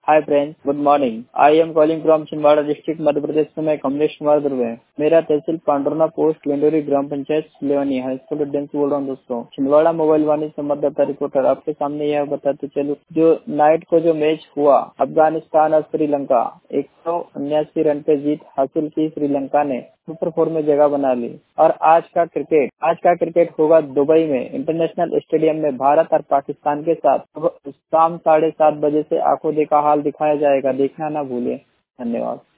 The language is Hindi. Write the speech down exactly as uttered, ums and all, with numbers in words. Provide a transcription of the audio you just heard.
Hi friends, good morning. I am calling from Chhindwara district Madhya Pradesh से। मैं कमलेश कुमार दुर्वे। मेरा तहसील पांडुरना पोस्ट लेंडोरी ग्राम पंचायत लेवनी हाई स्कूल अड्डे से बोल रहा हूँ। दोस्तों, छिंदवाड़ा मोबाइल वाणी संवाददाता रिपोर्टर आपके सामने यह बताते चलूं, जो नाइट को जो मैच हुआ अफगानिस्तान और श्रीलंका, एक सौ उन्यासी रन पे जीत हासिल की श्रीलंका ने, सुपर फोर में जगह बना ली। और आज का क्रिकेट आज का क्रिकेट होगा दुबई में इंटरनेशनल स्टेडियम में भारत और पाकिस्तान के साथ शाम साढ़े सात बजे से आंखों देखा हाल दिखाया जाएगा। देखना ना भूलिए। धन्यवाद।